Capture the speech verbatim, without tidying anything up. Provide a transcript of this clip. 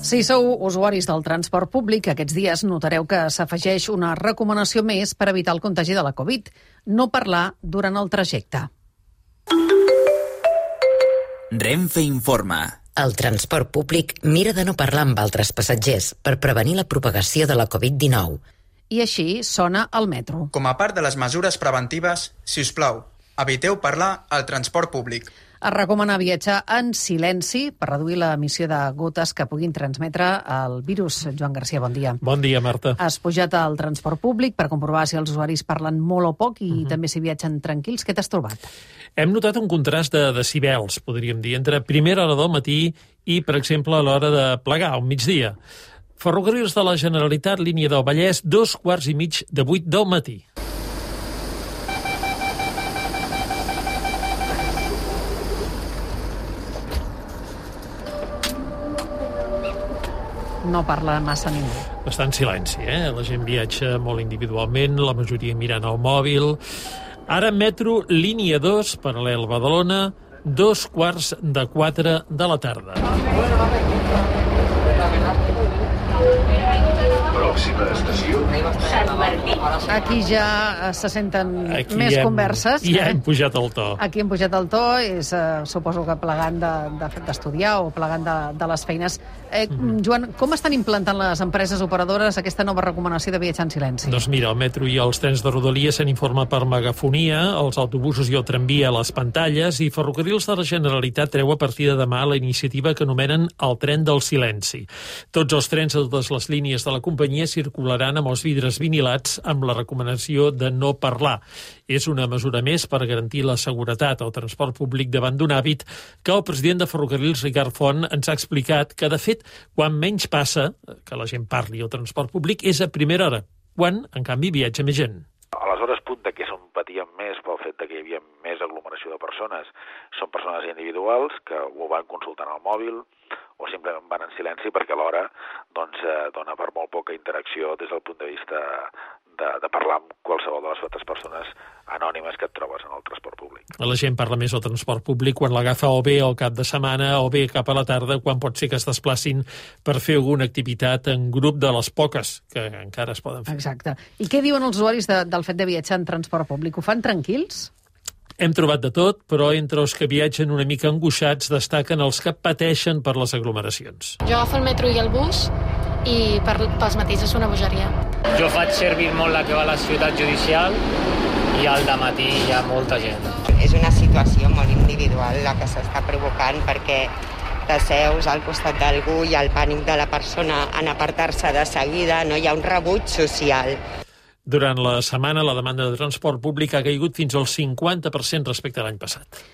Si sou usuaris del transport públic, aquests dies notareu que s'afegeix una recomanació més per evitar el contagi de la Covid: no parlar durant el trajecte. Renfe informa. El transport públic mira de no parlar amb altres passatgers per prevenir la propagació de la Covid dinou. I així sona el metro. Com a part de les mesures preventives, si us plau, eviteu parlar al transport públic. Es recomana viatjar en silenci per reduir l'emissió de gotes que puguin transmetre el virus. Joan Garcia, bon dia. Bon dia, Marta. Has pujat al transport públic per comprovar si els usuaris parlen molt o poc i uh-huh. també si viatgen tranquils. Què t'has trobat? Hem notat un contrast de decibels, podríem dir, entre primera hora del matí i, per exemple, a l'hora de plegar, al migdia. Ferrocarrils de la Generalitat, línia del Vallès, dos quarts i mig de vuit del matí. No parla massa ningú. Bastant silenci, eh? La gent viatja molt individualment, la majoria mirant el mòbil. Ara metro, línia dos, paral·lel Badalona, dos quarts de quatre de la tarda. Pròxima estació. Aquí ja se senten Aquí més hem, converses. Ja hem pujat el to. Aquí hem pujat el to, és, eh, suposo que plegant d'estudiar de, de, o plegant de, de les feines. Eh, mm-hmm. Joan, com estan implantant les empreses operadores aquesta nova recomanació de viatjar en silenci? Doncs mira, el metro i els trens de Rodalies se n'informa per megafonia, els autobusos i el tramvia a les pantalles, i Ferrocarrils de la Generalitat treu a partir de demà la iniciativa que anomenen el tren del silenci. Tots els trens de totes les línies de la companyia circularan amb els vidres vinilats amb la recomanació de no parlar. És una mesura més per garantir la seguretat al transport públic davant d'un hàbit que el president de Ferrocarrils, Ricard Font, ens ha explicat que, de fet, quan menys passa que la gent parli al transport públic és a primera hora, quan, en canvi, viatja més gent. A les hores punta, que és on patíem més pel fet que hi havia més aglomeració de persones, són persones individuals que ho van consultant al mòbil o simplement van en silenci perquè alhora doncs, eh, dona per molt poca interacció des del punt de vista de, de parlar amb qualsevol de les altres persones anònimes que et trobes en el transport públic. La gent parla més al transport públic quan l'agafa o bé al cap de setmana o bé cap a la tarda, quan pot ser que es desplacin per fer alguna activitat en grup de les poques que encara es poden fer. Exacte. I què diuen els usuaris de, del fet de viatjar en transport públic? Ho fan tranquils? Hem trobat de tot, però entre els que viatgen una mica angoixats destaquen els que pateixen per les aglomeracions. Jo agafo el metro i el bus i per, pels matins és una bogeria. Jo faig servir molt la que va a la ciutat judicial i al dematí hi ha molta gent. És una situació molt individual la que s'està provocant perquè t'asseus al costat d'algú i el pànic de la persona en apartar-se de seguida, no hi ha un rebuig social. Durant la setmana, la demanda de transport públic ha caigut fins al cinquanta per cent respecte a l'any passat.